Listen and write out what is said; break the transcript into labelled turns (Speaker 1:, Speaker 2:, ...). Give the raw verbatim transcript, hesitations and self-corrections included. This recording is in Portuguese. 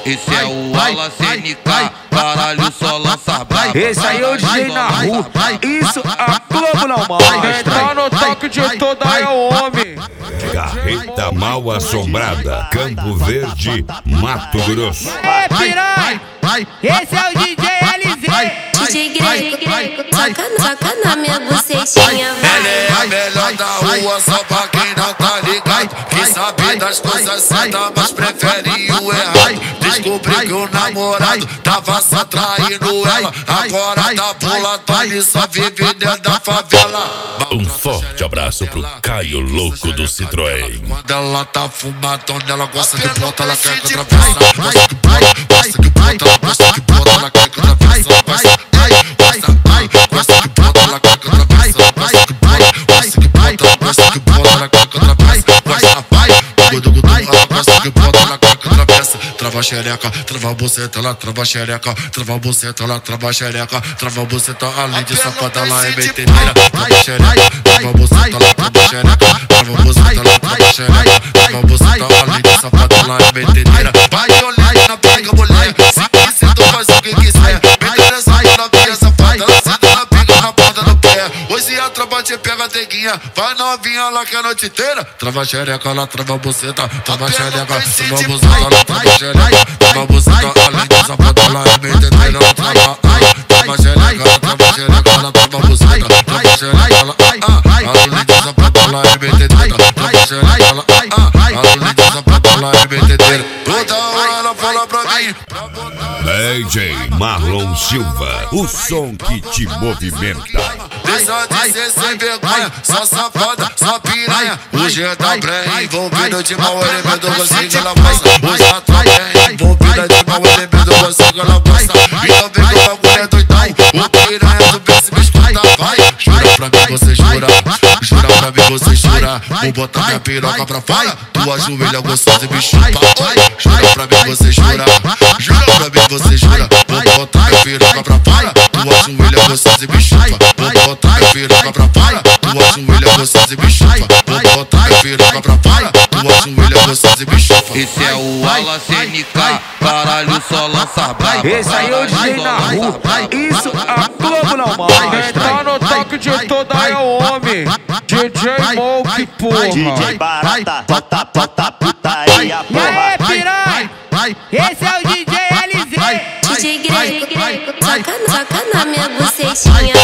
Speaker 1: Esse é o Ala C N K, caralho, só lança braba.
Speaker 2: Esse aí é o D J na rua, isso a Globo não mostra.
Speaker 3: Quem tá no toque de toda é o homem.
Speaker 4: Carreta Mal Assombrada, Campo Verde, Mato Grosso.
Speaker 5: É, piranha, esse é o D J L Z.
Speaker 6: D J Grego, saca, saca na minha bucetinha, vai.
Speaker 7: Ela é a melhor da rua, só pra quem não tá ligado. Que sabe das coisas certas, mas prefere o errado. Descobri que o namorado tava só traindo ela. Agora tá pulatório e só vive dentro da favela.
Speaker 4: Um forte abraço pro Caio Louco do Citroën.
Speaker 7: Quando ela tá fumadona, ela gosta de planta, ela quer que atravessa. Gosta que planta, gosta que planta, ela gosta que planta, ela quer que atravessa. Gosta, ai, gosta, ai, gosta que planta, ela quer que atravessa. Gosta que planta, gosta que planta, gosta que planta, ela quer que atravessa. Gosta, vai, gudu, gudu, ela gosta que planta, ela quer que atravessa. Trava a xereca, trava a buceta, ela trava a xereca, trava a buceta, ela trava a xereca, trava a buceta, além de safada, ela é metedeira. Trava a xereca, trava a buceta, ela trava a xereca, trava a buceta, ela trava a xereca, trava a buceta, além de safada, ela é metedeira. Vai olhar na pega, mulher, se quiser tu faz o que quiser. Metedeira sai na pega, safada, ela senta na pega, na ponta do pé. Hoje a tropa te pega, teguinha, vai novinha, ela quer a noite inteira. Trava a xereca, ela trava a buceta, trava a xereca, trava a buceta, ela trava a xereca, trava a buceta, além de safada, ela é metedeira. Trava, ai, trava a xereca, ela trava a xereca, ela trava a buceta, trava a xereca, ela, ai, ai, além de safada, ela é metedeira. Trava a xereca, ela, ai, ai, além de safada, ela é metedeira. Toda hora ela fala pra mim, pra botar
Speaker 4: D J Marlon Silva, o som que te movimenta.
Speaker 7: deixa de ser sem vergonha, só safada, só piranha. Hoje é da pré envolvido de mau elemento, você que ela passa. Hoje a tropa é envolvida de mau elemento, você que ela passa. Então vem que o bagulho é doidão, o piranha do bem se me escuta, vai. Jura pra mim, você jura, jura pra mim, você jura. Vou botar minha piroca pra fora, tua joelha gostosa e me chupa. Jura pra mim, você jura, jura pra mim, você jura. Vou botar minha piroca pra fora, tua joelha gostosa e me chupa. Vou botar minha piroca pra fora, tua joelha gostosa e me chupa. Vou botar minha piroca pra fora, tua joelha gostosa e me chupa.
Speaker 1: Esse é o Ala C N K, caralho, só lança braba.
Speaker 2: Esse aí é o D J na rua, isso a Globo não
Speaker 3: Quem tá
Speaker 2: mostra.
Speaker 3: no toque de toda é o homem. D J Moke, porra.
Speaker 5: D J Barata, bota, bota, putaria, porra. E aí, piranha, esse é o D J L Z.
Speaker 6: D J Grego, saca, saca na minha bucetinha,